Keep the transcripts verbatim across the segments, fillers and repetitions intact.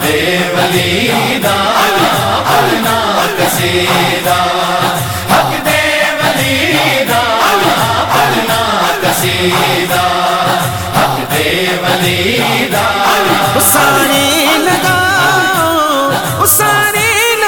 دے ولی دا پڑھنا قصیدہ، حق دے ولی دا پڑھنا قصیدہ، حق دے ولی دا سارے لگاؤ سارے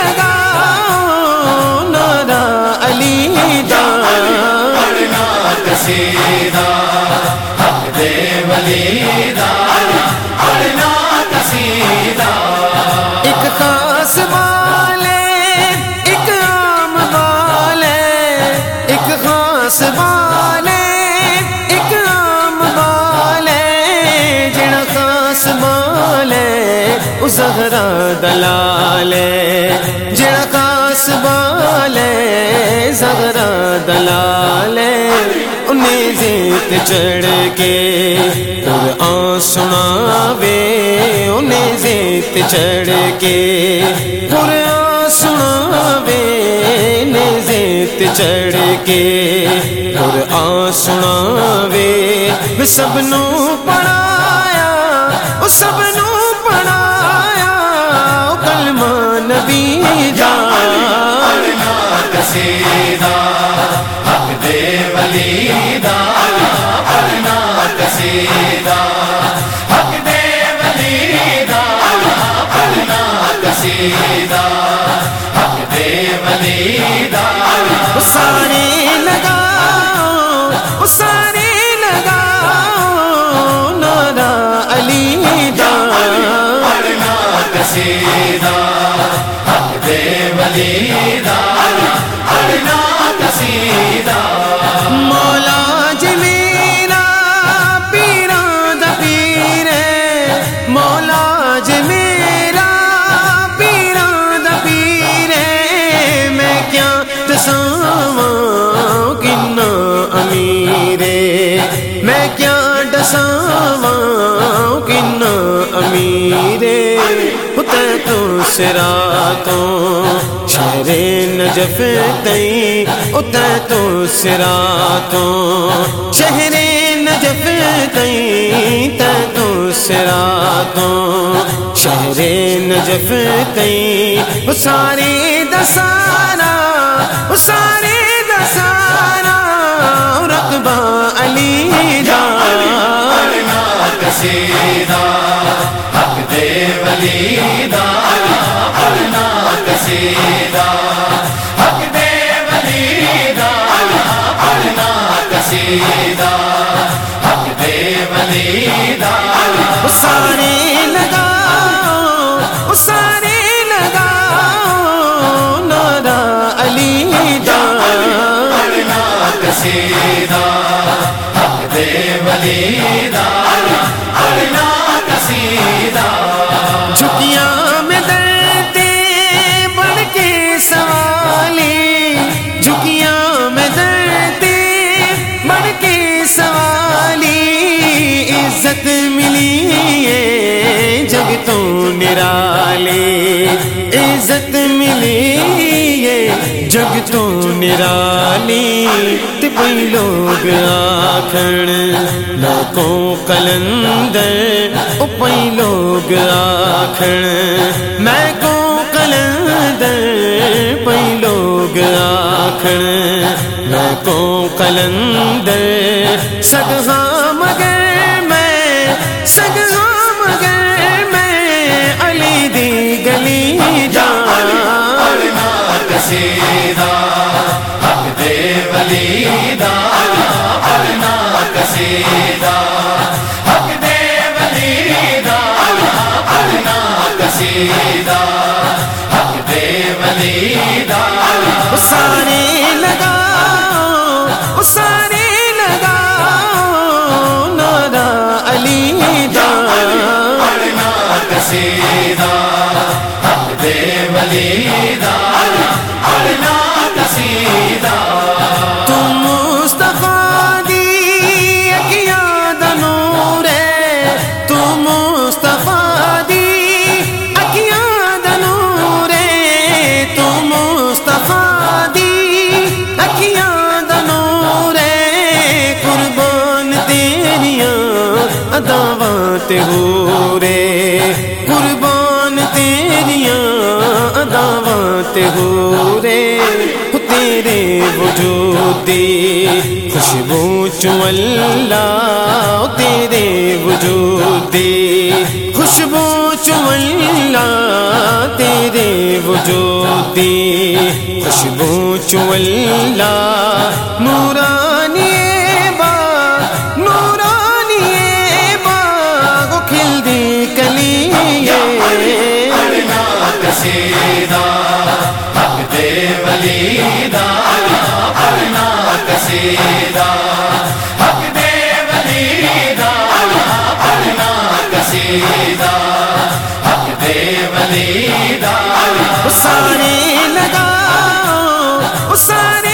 لگاؤ نعرہ علی دا پڑھنا قصیدہ، حق دے ولی دا پڑھنا قصیدہ۔ ایک خاص والے ایک عام والے، ایک خاص والے ایک عام والے، جڑا خاص والے او زہرا دلالے، جڑا خاص والے زہرا دلالے، انہیں زیت چڑھ کے قرآن سناوے، انہیں زیت چڑھ کے قرآن سناوے، انہیں زیت چڑھ کے قرآن سناوے، وہ سب نو پڑھایا وہ سب نو پڑھایا کلمہ نبی دا پڑھنا قصیدہ، حق دے ولی دا پڑھنا قصیدہ، حق دے ولی دا پڑھنا قصیدہ، حق دے ولی دا سارے لگاؤ سارے لگاؤ نعرہ علی دا پڑھنا قصیدہ، حق دے ولی دا پڑھنا قصیدہ۔ مولا جی میرا پیراں دا پیر ہے، مولا جی میرا پیراں دا پیر ہے، میں کیا دساواں کنا امیر ہے، میں کیا دساواں کنا امیر ہے، تے تو صراطوں شہر نجف تئی، اتے تو صراطوں شہر نجف تئی، تے تو صراطوں شہر نجف تئی، وہ سارے دسارا وہ سارے دسارا رقبہ علی دا پڑھنا قصیدہ، حق دے ولی دا پڑھنا قصیدہ، حق دے ولی دا پڑھنا قصیدہ، حق دے ولی دا سارے لگاؤ سارے لگاؤ نعرہ علی دا پڑھنا قصیدہ، حق دے ولی دا پڑھنا قصیدہ۔ جھکیاں میں درتے بڑھ کے سوالی، جھکیاں میں درتے بڑھ کے سوالی، عزت ملی ہے جگ تو نرالی، عزت ملی ہے جگ تو نرالی، تے پئی لوگ آکھن میں کو کلندر، او پئی لوگ آکھن میں کو کلندر، پئی لوگ آکھن میں کو کلندر، سگہاں مگر میں سگہاں مگر میں علی دی گلی دا پڑھنا قصیدہ، حق دے ولی دا پڑھنا قصیدہ، حق دے ولی دا پڑھنا قصیدہ، حق دے ولی دا سارے لگاؤ سارے لگاؤ نعرہ علی دا پڑھنا قصیدہ، حق دے ولی دا پڑھنا قصیدہ۔ تم مصطفیٰ دی اکھیاں دا نور ہے، تم مصطفیٰ دی اکھیاں دا نور ہے، تم مصطفیٰ دی اکھیاں دا نور ہے، قربان تیریاں اداواں تے ہو رے، قربان بات ہو رے تیرے وجود دی خوشبو چولا تیرے وجود دی خوشبو چولا تیرے وجود دی خوشبو چولا نورانی باغ نورانی باغ کھل دی کلی پڑھنا قصیدہ حق دے ولی دا پڑھنا قصیدہ حق دے ولی دا پڑھنا قصیدہ حق دے ولی دا سارے لگاؤ سارے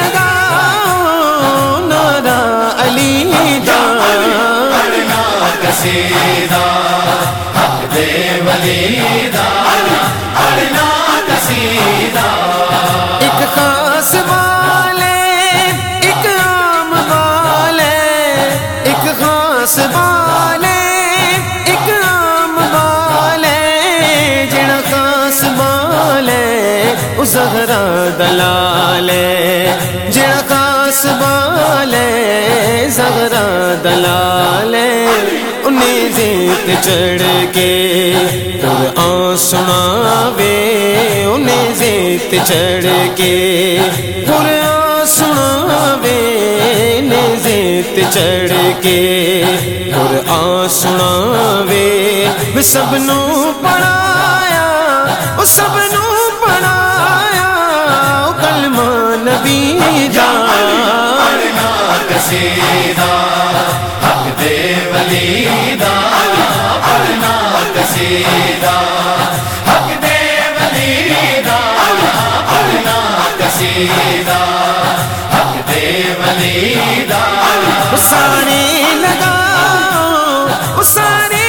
لگاؤ نعرہ علی دا پڑھنا قصیدہ حق دے ولی دا پڑھنا قصیدہ ایک خاص والے ایک عام والے ایک خاص والے ایک عام والے جڑا خاص والے او زہرا دلالے جڑا خاص والے زہرا دلالے انہیں زیت چڑھ کے قرآن سناوے انہیں زیت چڑھ کے قرآن سناوے انہیں زیت چڑھ کے قرآن سناوے وہ سب نو پڑھایا وہ سب نو پڑھایا کلمہ نبی دا پڑھنا قصیدہ حق دے ولی دا پڑھنا قصیدہ حق دے ولی دا پڑھنا قصیدہ حق دے ولی دا سارے لگاؤ سارے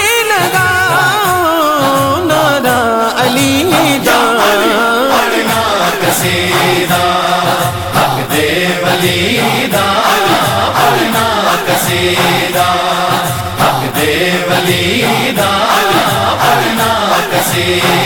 لگاؤ نعرہ علی دا پڑھنا قصیدہ حق دے ولی دا پڑھنا قصیدہ حق دے ولی دا پڑھنا قصیدہ